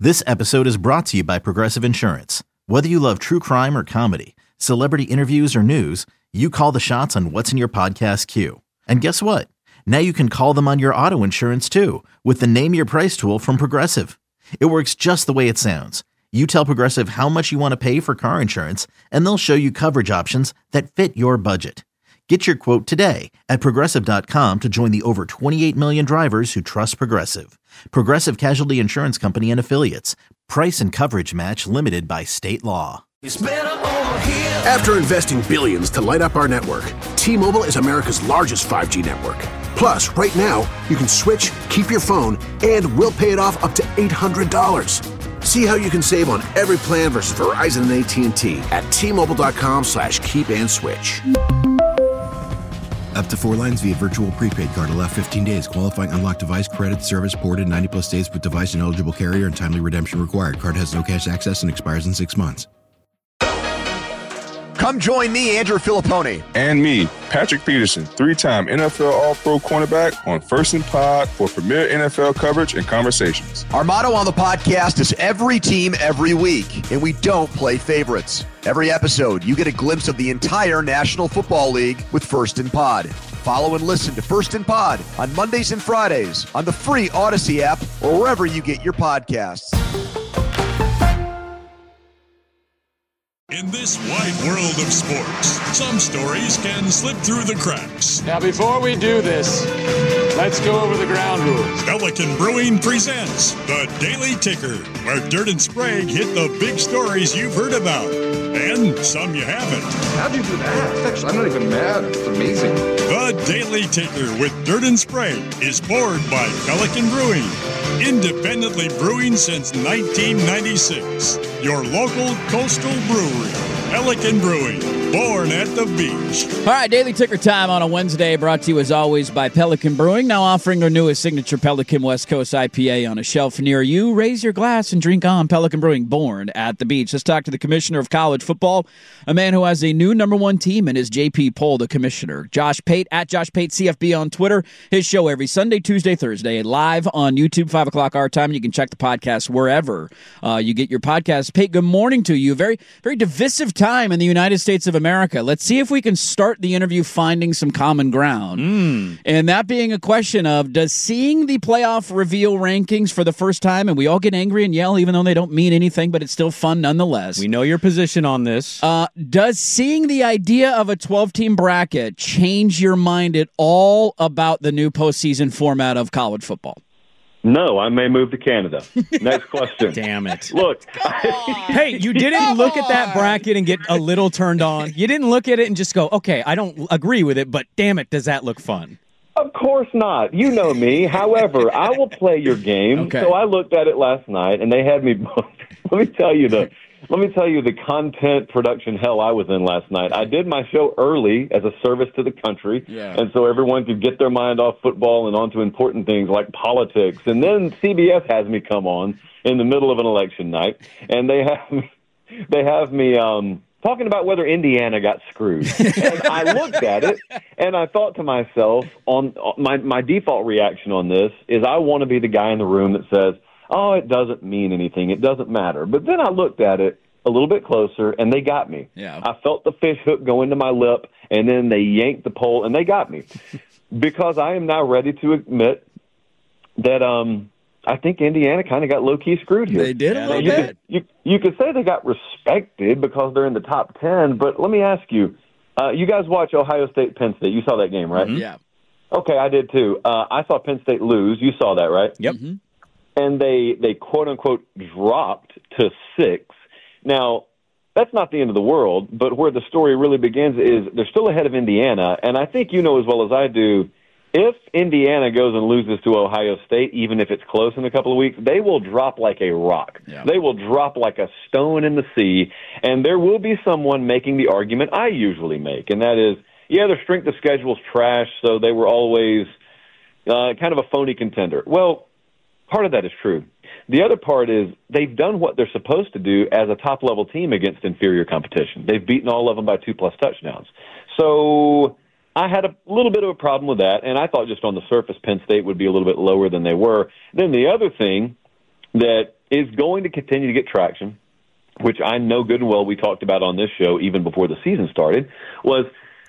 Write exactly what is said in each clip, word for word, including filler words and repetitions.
This episode is brought to you by Progressive Insurance. Whether you love true crime or comedy, celebrity interviews or news, you call the shots on what's in your podcast queue. And guess what? Now you can call them on your auto insurance too with the Name Your Price tool from Progressive. It works just the way it sounds. You tell Progressive how much you want to pay for car insurance, and they'll show you coverage options that fit your budget. Get your quote today at Progressive dot com to join the over twenty-eight million drivers who trust Progressive. Progressive Casualty Insurance Company and Affiliates. Price and coverage match limited by state law. It's better over here. After investing billions to light up our network, T-Mobile is America's largest five G network. Plus, right now, you can switch, keep your phone, and we'll pay it off up to eight hundred dollars. See how you can save on every plan versus Verizon and A T and T at T-Mobile.com slash keep and switch. Up to four lines via virtual prepaid card. Allow fifteen days. Qualifying unlocked device credit service ported ninety plus days with device and eligible carrier and timely redemption required. Card has no cash access and expires in six months. Come join me, Andrew Filipponi. And me, Patrick Peterson, three-time N F L All-Pro cornerback on First and Pod for premier N F L coverage and conversations. Our motto on the podcast is every team, every week, and we don't play favorites. Every episode, you get a glimpse of the entire National Football League with First and Pod. Follow and listen to First and Pod on Mondays and Fridays on the free Odyssey app or wherever you get your podcasts. In this wide world of sports, some stories can slip through the cracks. Now, before we do this, let's go over the ground rules. Pelican Brewing presents The Daily Ticker, where Dirt and Sprague hit the big stories you've heard about, and some you haven't. How'd you do that? Actually, I'm not even mad. It's amazing. The Daily Ticker with Dirt and Sprague is poured by Pelican Brewing, independently brewing since nineteen ninety-six. Your local coastal brewery, Pelican Brewing, born at the beach. All right, Daily Ticker time on a Wednesday, brought to you as always by Pelican Brewing, now offering their newest signature Pelican West Coast I P A on a shelf near you. Raise your glass and drink on. Pelican Brewing, born at the beach. Let's talk to the commissioner of college football, a man who has a new number one team in his J P poll, the commissioner. Josh Pate, at Josh Pate C F B on Twitter. His show every Sunday, Tuesday, Thursday, live on YouTube, five o'clock our time. You can check the podcast wherever uh, you get your podcast. Pate, good morning to you. Very, very divisive time in the United States of America. Let's see if we can start the interview finding some common ground. Mm. And that being a question of, does seeing the playoff reveal rankings for the first time, and we all get angry and yell even though they don't mean anything, but it's still fun nonetheless. We know your position on this. Uh, does seeing the idea of a twelve-team bracket change your mind at all about the new postseason format of college football? No, I may move to Canada. Next question. Damn it. Look. Hey, you didn't look at that bracket and get a little turned on. You didn't look at it and just go, okay, I don't agree with it, but damn it, does that look fun? Of course not. You know me. However, I will play your game. Okay. So I looked at it last night, and they had me – let me tell you the – Let me tell you the content production hell I was in last night. I did my show early as a service to the country, yeah. and so everyone could get their mind off football and onto important things like politics. And then C B S has me come on in the middle of an election night, and they have me, they have me um, talking about whether Indiana got screwed. And I looked at it, and I thought to myself, on my my default reaction on this is I want to be the guy in the room that says, oh, it doesn't mean anything. It doesn't matter. But then I looked at it a little bit closer, and they got me. Yeah. I felt the fish hook go into my lip, and then they yanked the pole, and they got me. Because I am now ready to admit that um, I think Indiana kind of got low-key screwed here. They did a little you bit. Could, you, you could say they got respected because they're in the top ten, but let me ask you, uh, you guys watch Ohio State, Penn State. You saw that game, right? Mm-hmm. Yeah. Okay, I did too. Uh, I saw Penn State lose. You saw that, right? Yep. Mm-hmm. And they, they quote-unquote dropped to six. Now, that's not the end of the world, but where the story really begins is they're still ahead of Indiana, and I think you know as well as I do, if Indiana goes and loses to Ohio State, even if it's close in a couple of weeks, they will drop like a rock. Yeah. They will drop like a stone in the sea, and there will be someone making the argument I usually make, and that is, yeah, their strength of schedule is trash, so they were always uh, kind of a phony contender. Well, part of that is true. The other part is they've done what they're supposed to do as a top-level team against inferior competition. They've beaten all of them by two-plus touchdowns. So I had a little bit of a problem with that, and I thought just on the surface Penn State would be a little bit lower than they were. Then the other thing that is going to continue to get traction, which I know good and well we talked about on this show even before the season started, was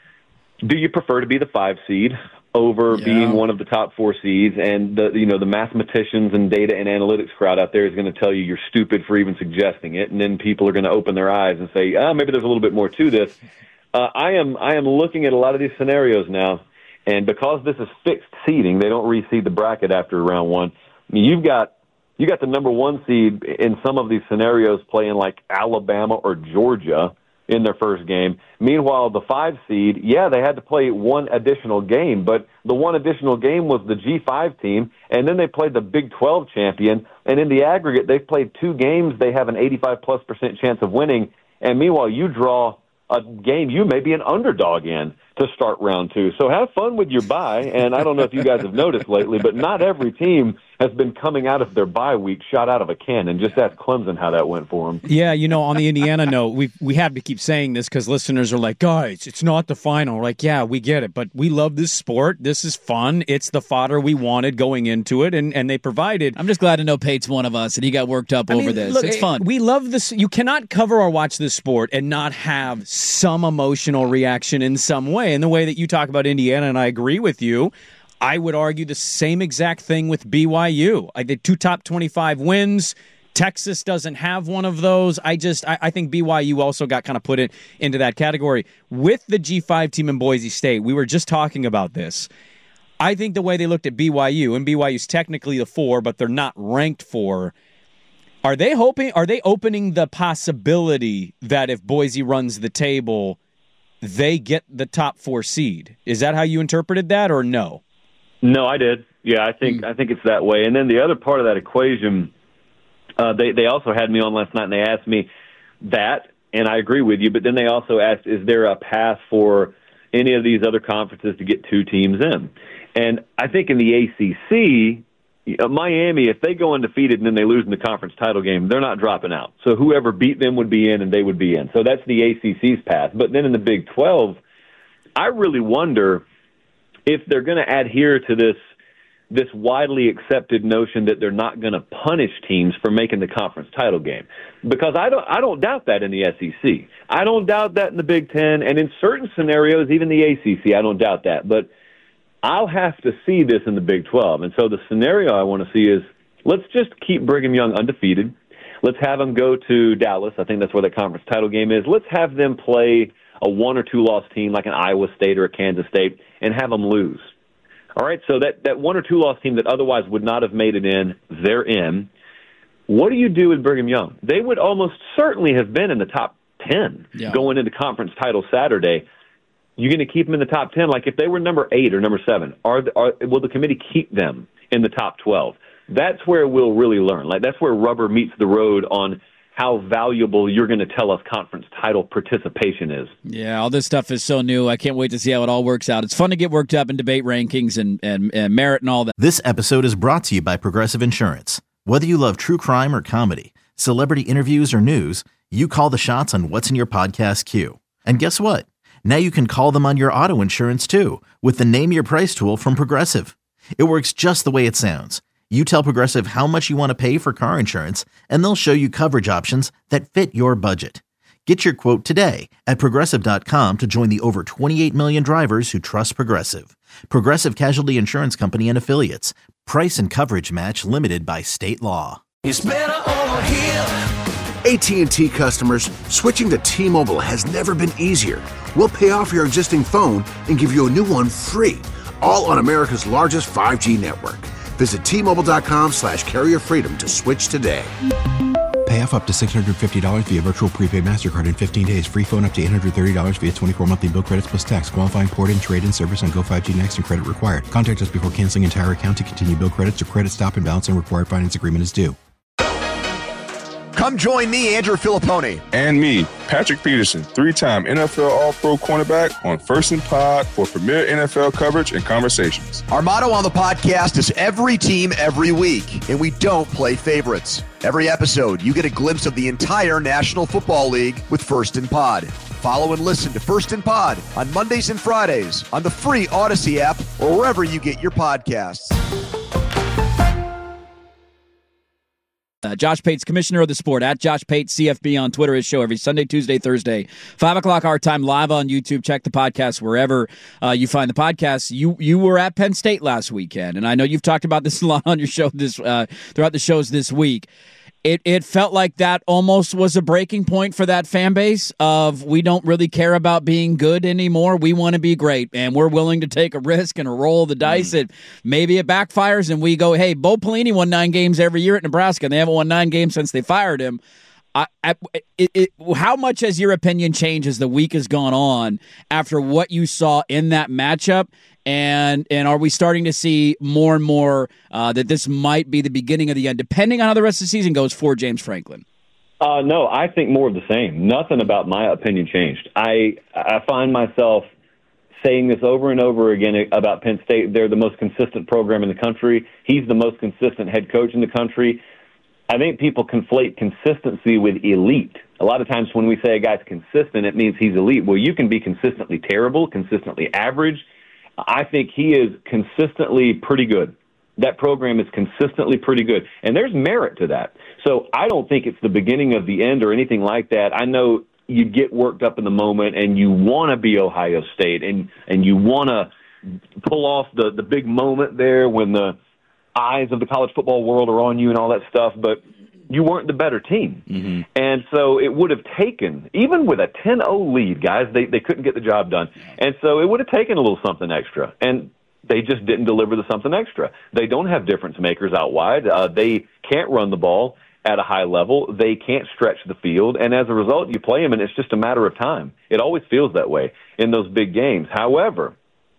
do you prefer to be the five seed over yeah. being one of the top four seeds? And the you know the mathematicians and data and analytics crowd out there is going to tell you you're stupid for even suggesting it, and then people are going to open their eyes and say, ah, maybe there's a little bit more to this. Uh, I am I am looking at a lot of these scenarios now, and because this is fixed seeding, they don't reseed the bracket after round one. I mean, you've got you got the number one seed in some of these scenarios playing like Alabama or Georgia in their first game. Meanwhile, the five seed, yeah, they had to play one additional game, but the one additional game was the G five team, and then they played the Big twelve champion, and in the aggregate, they've played two games. They have an eighty-five plus percent chance of winning, and meanwhile, you draw a game you may be an underdog in to start round two. So have fun with your bye, and I don't know if you guys have noticed lately, but not every team has been coming out of their bye week shot out of a cannon. Just ask Clemson how that went for them. Yeah, you know, on the Indiana note, we we have to keep saying this because listeners are like, guys, it's not the final. We're like, yeah, we get it, but we love this sport. This is fun. It's the fodder we wanted going into it, and, and they provided. I'm just glad to know Pate's one of us, and he got worked up I over mean, this. Look, it's fun. We love this. You cannot cover or watch this sport and not have some emotional reaction in some way. And the way that you talk about Indiana, and I agree with you, I would argue the same exact thing with B Y U. I did two top twenty-five wins. Texas doesn't have one of those. I just, I, I think B Y U also got kind of put it into that category. With the G five team in Boise State, we were just talking about this. I think the way they looked at B Y U, and B Y U's technically the four, but they're not ranked four. Are they hoping? Are they opening the possibility that if Boise runs the table, they get the top four seed? Is that how you interpreted that, or no? No, I did. Yeah, I think mm. I think it's that way. And then the other part of that equation, uh, they they also had me on last night, and they asked me that, and I agree with you. But then they also asked, is there a path for any of these other conferences to get two teams in? And I think in the A C C, Uh, Miami, if they go undefeated and then they lose in the conference title game, they're not dropping out. So whoever beat them would be in, and they would be in. So that's the A C C's path. But then in the Big twelve, I really wonder if they're going to adhere to this this widely accepted notion that they're not going to punish teams for making the conference title game. Because I don't I don't doubt that in the S E C. I don't doubt that in the Big Ten, and in certain scenarios, even the A C C, I don't doubt that. But I'll have to see this in the Big twelve. And so the scenario I want to see is, let's just keep Brigham Young undefeated. Let's have them go to Dallas. I think that's where the conference title game is. Let's have them play a one- or two-loss team like an Iowa State or a Kansas State and have them lose. All right, so that, that one- or two-loss team that otherwise would not have made it in, they're in. What do you do with Brigham Young? They would almost certainly have been in the top ten yeah. going into conference title Saturday. You're going to keep them in the top ten? Like if they were number eight or number seven, are, are will the committee keep them in the top twelve? That's where we'll really learn. Like that's where rubber meets the road on how valuable you're going to tell us conference title participation is. Yeah, all this stuff is so new. I can't wait to see how it all works out. It's fun to get worked up in debate rankings and, and, and merit and all that. This episode is brought to you by Progressive Insurance. Whether you love true crime or comedy, celebrity interviews or news, you call the shots on what's in your podcast queue. And guess what? Now you can call them on your auto insurance, too, with the Name Your Price tool from Progressive. It works just the way it sounds. You tell Progressive how much you want to pay for car insurance, and they'll show you coverage options that fit your budget. Get your quote today at Progressive dot com to join the over twenty-eight million drivers who trust Progressive. Progressive Casualty Insurance Company and Affiliates. Price and coverage match limited by state law. It's better over here. A T and T customers, switching to T-Mobile has never been easier. We'll pay off your existing phone and give you a new one free, all on America's largest five G network. Visit T-Mobile.com slash carrier freedom to switch today. Pay off up to six hundred fifty dollars via virtual prepaid MasterCard in fifteen days. Free phone up to eight hundred thirty dollars via twenty-four monthly bill credits plus tax. Qualifying port-in, trade-in service on Go five G Next and credit required. Contact us before canceling entire account to continue bill credits or credit stop and balance and required finance agreement is due. Come join me, Andrew Filippone. And me, Patrick Peterson, three-time N F L All-Pro cornerback on First and Pod for premier N F L coverage and conversations. Our motto on the podcast is every team, every week, and we don't play favorites. Every episode, you get a glimpse of the entire National Football League with First and Pod. Follow and listen to First and Pod on Mondays and Fridays on the free Odyssey app or wherever you get your podcasts. Uh, Josh Pate's commissioner of the sport, at Josh Pate C F B on Twitter. His show every Sunday, Tuesday, Thursday, five o'clock our time, live on YouTube. Check the podcast wherever uh, you find the podcast. You you were at Penn State last weekend, and I know you've talked about this a lot on your show this uh, throughout the shows this week. It it felt like that almost was a breaking point for that fan base of we don't really care about being good anymore. We want to be great, and we're willing to take a risk and a roll of the dice. Mm. It maybe it backfires, and we go, hey, Bo Pelini won nine games every year at Nebraska, and they haven't won nine games since they fired him. I, I, it, it, how much has your opinion changed as the week has gone on after what you saw in that matchup? And and are we starting to see more and more uh, that this might be the beginning of the end, depending on how the rest of the season goes for James Franklin? Uh, no, I think more of the same. Nothing about my opinion changed. I I find myself saying this over and over again about Penn State. They're the most consistent program in the country. He's the most consistent head coach in the country. I think people conflate consistency with elite. A lot of times when we say a guy's consistent, it means he's elite. Well, you can be consistently terrible, consistently average. I think he is consistently pretty good. That program is consistently pretty good. And there's merit to that. So I don't think it's the beginning of the end or anything like that. I know you get worked up in the moment and you want to be Ohio State and, and you want to pull off the, the big moment there when the eyes of the college football world are on you and all that stuff, but you weren't the better team. Mm-hmm. And so it would have taken, even with a ten oh lead, guys, they, they couldn't get the job done. And so it would have taken a little something extra. And they just didn't deliver the something extra. They don't have difference makers out wide. Uh, they can't run the ball at a high level. They can't stretch the field. And as a result, you play them, and it's just a matter of time. It always feels that way in those big games. However,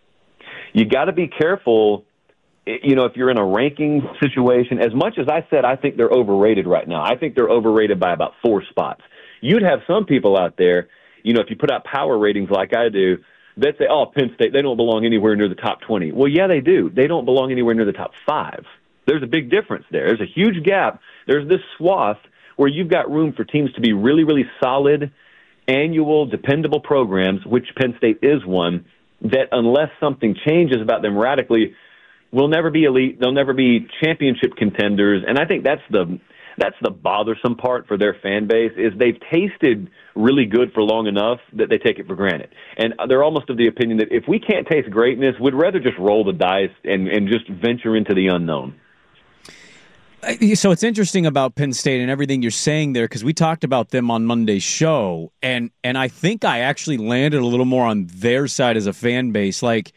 you got to be careful. You know, if you're in a ranking situation, as much as I said I think they're overrated right now, I think they're overrated by about four spots. You'd have some people out there, you know, if you put out power ratings like I do, they'd say, oh, Penn State, they don't belong anywhere near the top twenty. Well, yeah, they do. They don't belong anywhere near the top five. There's a big difference there. There's a huge gap. There's this swath where you've got room for teams to be really, really solid, annual, dependable programs, which Penn State is one, that unless something changes about them radically, will never be elite. They'll never be championship contenders. And I think that's the that's the bothersome part for their fan base is they've tasted really good for long enough that they take it for granted. And they're almost of the opinion that if we can't taste greatness, we'd rather just roll the dice and, and just venture into the unknown. So it's interesting about Penn State and everything you're saying there, because we talked about them on Monday's show, and and I think I actually landed a little more on their side as a fan base. Like,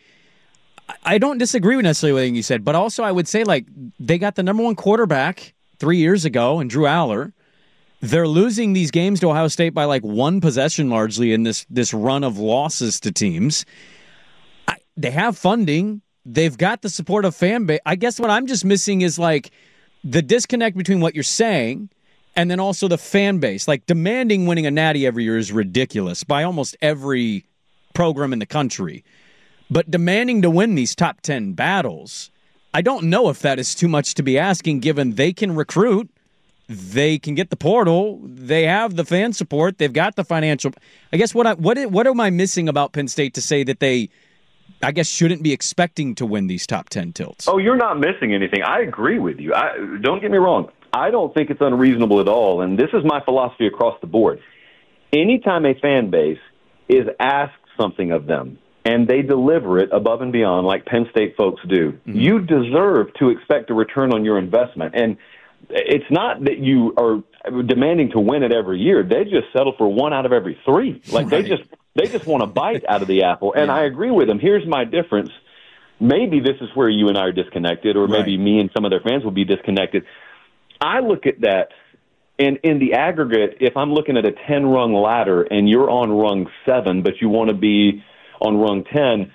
I don't disagree with necessarily with anything you said, but also I would say, like, they got the number one quarterback three years ago in Drew Aller. They're losing these games to Ohio State by like one possession largely in this this run of losses to teams. I, they have funding. They've got the support of fan base. I guess what I'm just missing is like the disconnect between what you're saying and then also the fan base. Like demanding winning a natty every year is ridiculous by almost every program in the country. But demanding to win these top ten battles, I don't know if that is too much to be asking given they can recruit, they can get the portal, they have the fan support, they've got the financial. I guess what I, what what am I missing about Penn State to say that they, I guess, shouldn't be expecting to win these top ten tilts? Oh, you're not missing anything. I agree with you. I, don't get me wrong. I don't think it's unreasonable at all, and this is my philosophy across the board. Anytime a fan base is asked something of them, and they deliver it above and beyond like Penn State folks do, mm-hmm. you deserve to expect a return on your investment. And it's not that you are demanding to win it every year. They just settle for one out of every three. Like right. they just they just want a bite out of the apple. And yeah. I agree with them. Here's my difference. Maybe this is where you and I are disconnected, or maybe right. me and some of their fans will be disconnected. I look at that, and in the aggregate, if I'm looking at a ten-rung ladder and you're on rung seven, but you want to be on rung ten,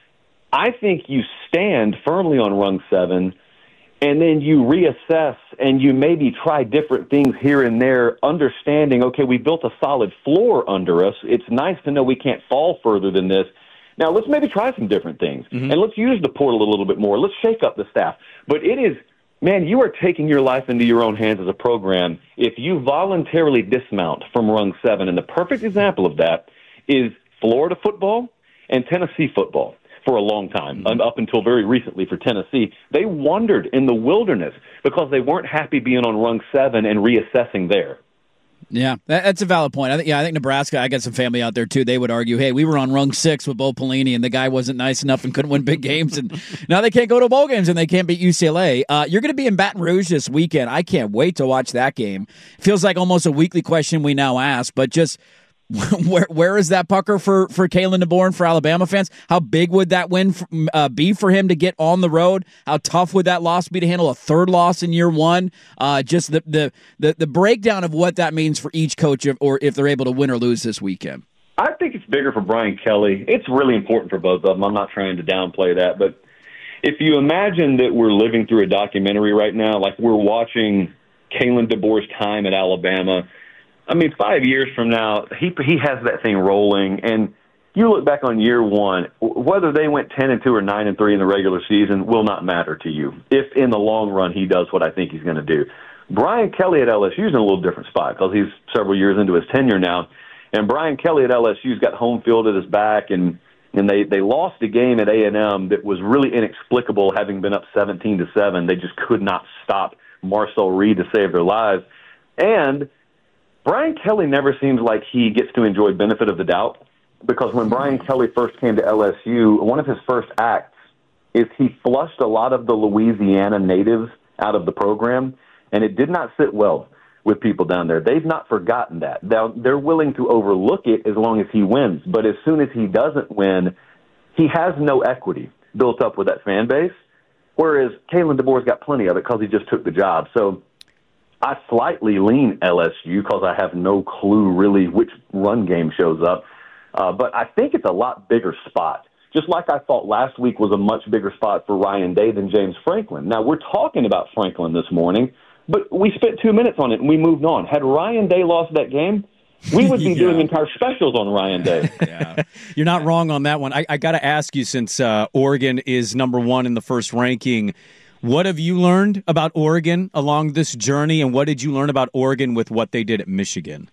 I think you stand firmly on rung seven, and then you reassess and you maybe try different things here and there, understanding, okay, we built a solid floor under us. It's nice to know we can't fall further than this. Now, let's maybe try some different things, mm-hmm. and let's use the portal a little bit more. Let's shake up the staff. But it is, man, you are taking your life into your own hands as a program if you voluntarily dismount from rung seven. And the perfect example of that is Florida football and Tennessee football. for a long time, mm-hmm. up until very recently for Tennessee. They wandered in the wilderness because they weren't happy being on rung seven and reassessing there. Yeah, that's a valid point. I think, yeah, I think Nebraska, I got some family out there, too. They would argue, hey, we were on rung six with Bo Pelini, and the guy wasn't nice enough and couldn't win big games, and now they can't go to bowl games, and they can't beat U C L A. Uh, you're going to be in Baton Rouge this weekend. I can't wait to watch that game. Feels like almost a weekly question we now ask, but just where where is that pucker for, for Kalen DeBoer and for Alabama fans? How big would that win for, uh, be for him to get on the road? How tough would that loss be to handle a third loss in year one? Uh, just the, the, the, the breakdown of what that means for each coach if, or if they're able to win or lose this weekend. I think it's bigger for Brian Kelly. It's really important for both of them. I'm not trying to downplay that, but if you imagine that we're living through a documentary right now, like we're watching Kalen DeBoer's time at Alabama, I mean, five years from now, he he has that thing rolling, and you look back on year one, whether they went ten and two or nine and three in the regular season will not matter to you if in the long run he does what I think he's going to do. Brian Kelly at L S U is in a little different spot because he's several years into his tenure now, and Brian Kelly at L S U's got home field at his back, and and they they lost a game at A and M that was really inexplicable, having been up seventeen to seven. They just could not stop Marcel Reed to save their lives, and Brian Kelly never seems like he gets to enjoy benefit of the doubt, because when Brian Kelly first came to L S U, one of his first acts is he flushed a lot of the Louisiana natives out of the program, and it did not sit well with people down there. They've not forgotten that. They're, they're willing to overlook it as long as he wins, but as soon as he doesn't win, he has no equity built up with that fan base, whereas Kalen DeBoer's got plenty of it because he just took the job. So I slightly lean L S U because I have no clue really which run game shows up. Uh, but I think it's a lot bigger spot, just like I thought last week was a much bigger spot for Ryan Day than James Franklin. Now, we're talking about Franklin this morning, but we spent two minutes on it and we moved on. Had Ryan Day lost that game, we would be yeah. doing entire specials on Ryan Day. Yeah. You're not wrong on that one. I, I got to ask you, since uh, Oregon is number one in the first ranking, what have you learned about Oregon along this journey, and what did you learn about Oregon with what they did at Michigan?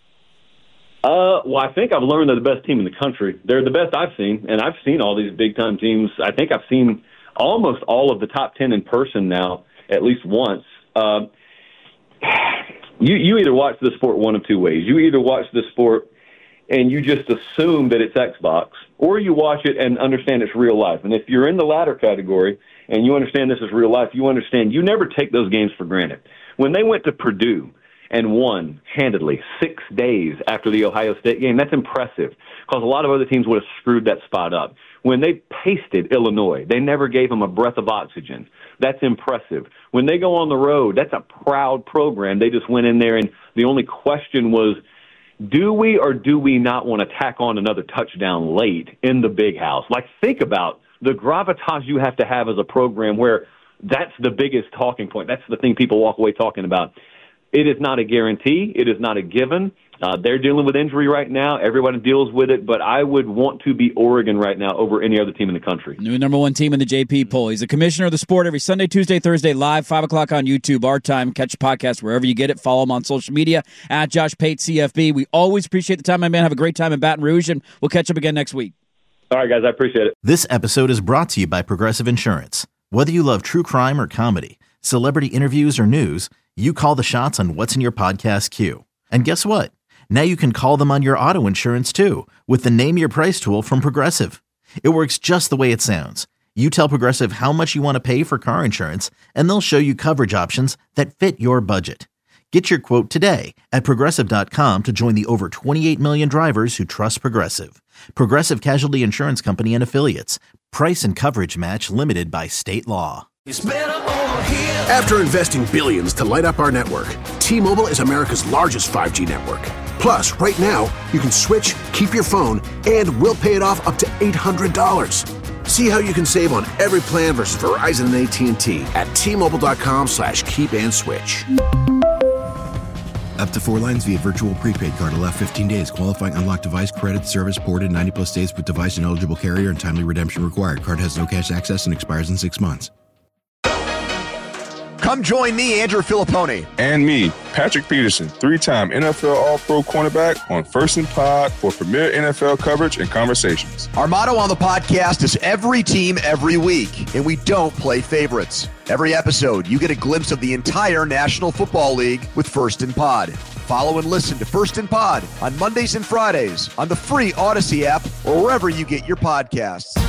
Uh, well, I think I've learned they're the best team in the country. They're the best I've seen, and I've seen all these big-time teams. I think I've seen almost all of the top ten in person now, at least once. Uh, you, you either watch the sport one of two ways. You either watch the sport and you just assume that it's Xbox, or you watch it and understand it's real life. And if you're in the latter category and you understand this is real life, you understand you never take those games for granted. When they went to Purdue and won handedly six days after the Ohio State game, that's impressive because a lot of other teams would have screwed that spot up. When they pasted Illinois, they never gave them a breath of oxygen. That's impressive. When they go on the road, that's a proud program. They just went in there, and the only question was, do we or do we not want to tack on another touchdown late in the big house? Like, think about the gravitas you have to have as a program where that's the biggest talking point. That's the thing people walk away talking about. It is not a guarantee. It is not a given. Uh, they're dealing with injury right now. Everyone deals with it, but I would want to be Oregon right now over any other team in the country. New number one team in the J P poll. He's the commissioner of the sport every Sunday, Tuesday, Thursday, live, five o'clock on YouTube, our time. Catch the podcast wherever you get it. Follow him on social media, at Josh Pate C F B. We always appreciate the time, my man. Have a great time in Baton Rouge, and we'll catch up again next week. All right, guys, I appreciate it. This episode is brought to you by Progressive Insurance. Whether you love true crime or comedy, celebrity interviews or news, you call the shots on what's in your podcast queue. And guess what? Now you can call them on your auto insurance too with the Name Your Price tool from Progressive. It works just the way it sounds. You tell Progressive how much you want to pay for car insurance, and they'll show you coverage options that fit your budget. Get your quote today at Progressive dot com to join the over twenty-eight million drivers who trust Progressive. Progressive Casualty Insurance Company and Affiliates. Price and coverage match limited by state law. After investing billions to light up our network, T-Mobile is America's largest five G network. Plus, right now, you can switch, keep your phone, and we'll pay it off up to eight hundred dollars. See how you can save on every plan versus Verizon and A T and T at T-Mobile.com slash keep and switch. Up to four lines via virtual prepaid card. Allow fifteen days. Qualifying unlocked device credit service ported ninety plus days with device and eligible carrier and timely redemption required. Card has no cash access and expires in six months. Come join me, Andrew Filippone. And me, Patrick Peterson, three-time N F L All-Pro cornerback on First and Pod for premier N F L coverage and conversations. Our motto on the podcast is every team, every week, and we don't play favorites. Every episode, you get a glimpse of the entire National Football League with First and Pod. Follow and listen to First and Pod on Mondays and Fridays on the free Odyssey app or wherever you get your podcasts.